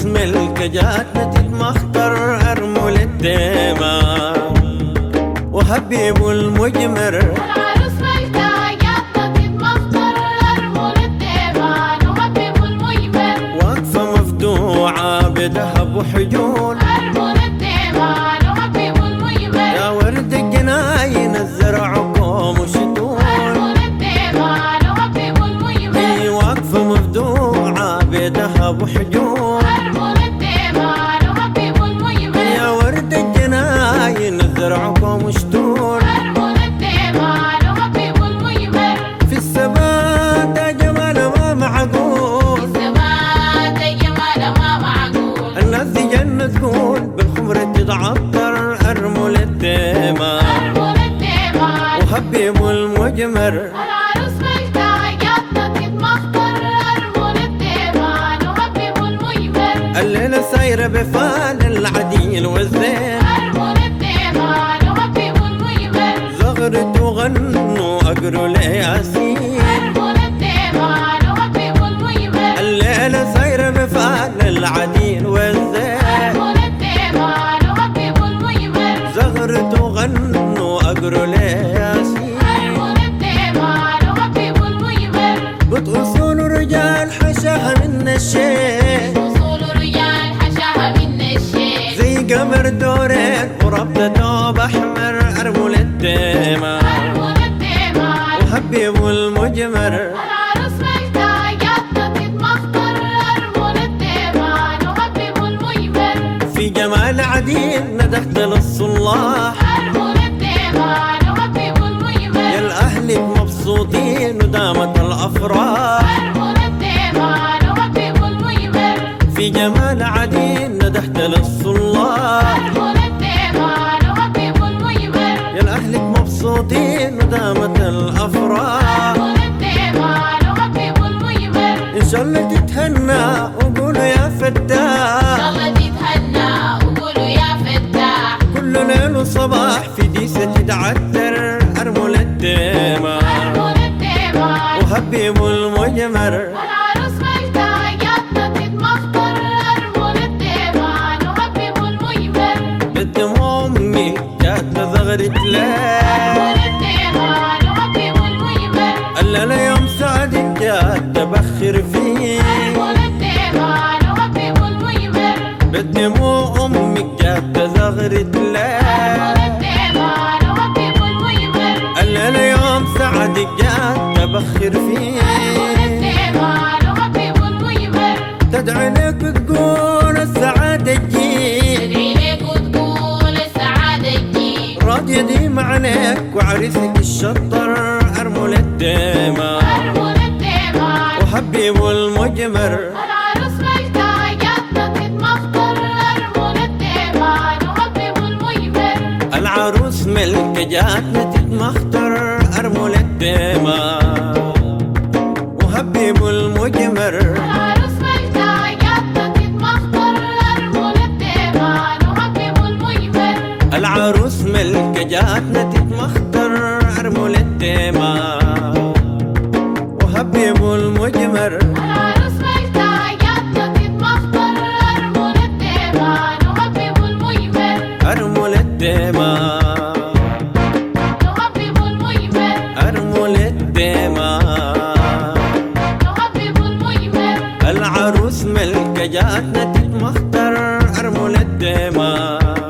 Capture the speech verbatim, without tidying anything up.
العروس ملكة جاتنا تتمخطر أرمل الدماء وحبيب المجمر. العروس ملكة جاتنا تتمخطر أرمل الدماء وحبيب المجمر. واقفة مفدوعة بذهب وحجون أرمل الدماء وحبيب المجمر. يا ورد الجناين الزرع قوم وشتون أرمل الدماء وحبيب المجمر. هي واقفة مفدوعة بذهب وحجون أرمل الدماء وحبيب المجمر. يا ورد الجناين الزرع قوم وشتون أرمل الدماء وحبيب المجمر. في السماء ده جمال ما معقول السماء ده جمال ما معقول. الناس دي جنة تقول بالخمر تتعطر أرمل الدماء أرمل الدماء وحبيب المجمر. العروس ملكة جاتنا تتمخطر أرمل الدماء وحبيب المجمر. الليلة سايرة بفال العديل والزين أرمل الدماء وحبيب المجمر. زغرت وغنوا أقروا لياسين أرمل الدماء وحبيب المجمر. الليلة سايرة بفال العديل والزين أرمل الدماء وحبيب المجمر. زغرت وغنوا أقروا لياسين أرمل الدماء وحبيب المجمر. قد أصول رجال حشاها من الشيء وصول رجال حشاها من الشيء. زي قمر دورين وربطة توب أحمر أرمل الدماء أرمل الدماء وحبيب المجمر. العروس ملكة جاتنا تتمخطر أرمل الدماء وحبيب المجمر. في جمال عديل ندخت للصلاح أرمل الدماء وحبيب المجمر. يا الأهل مبسوطين ودامت الأفراح أرمل الدماء وحبيب المجمر. في جمال عديل ندحت للصلاح أرمل الدماء وحبيب المجمر. يا الأهل مبسوطين ودامت الأفراح أرمل الدماء وحبيب المجمر. إن شاء الله تتهنى وقولوا يا فتاح يلا تتهنى وقولوا يا فتاح. كل ليل وصباح في ديسة تتعتر أرمل الدماء أرمل الدماء وحبيب المجمر. العروس ملكة جاتنا تتمخطر أرمل الدماء وحبيب المجمر. بالدموع أمي جات زغرت ليه أرمل الدماء وحبيب المجمر. الليلة يوم سعد جات تبخر فيه أرمل الدماء وحبيب المجمر. بالدموع أمك جات زغرت ليه أرمل الدماء وحبيب المجمر. الليلة يوم سعد جات تبخر فيه أرمل الدماء وحبيب المجمر. تدعي لك تقول السعادة تجي تدعي لك وتقول السعادة تجي. راضية ديم عليك وعريسك الشطر أرمل الدماء أرمل الدماء وحبيب المجمر. العروس ملكة جاتنا تتمخطر أرمل الدماء وحبيب المجمر. العروس ملكة جاتنا تتمخطر أرمل الدماء وحبيب المجمر. العروس ملكة جاتنا تتمخطر أرمل الدماء وحبيب المجمر. العروس ملكة جاتنا تتمخطر أرمل الدماء وحبيب المجمر. العروس ملكة جاتنا تتمخطر أرمل الدماء وحبيب المجمر. أرمل الدماء وحبيب المجمر. أرمل الدماء وحبيب المجمر. العروس ملكة جاتنا تتمخطر أرمل الدماء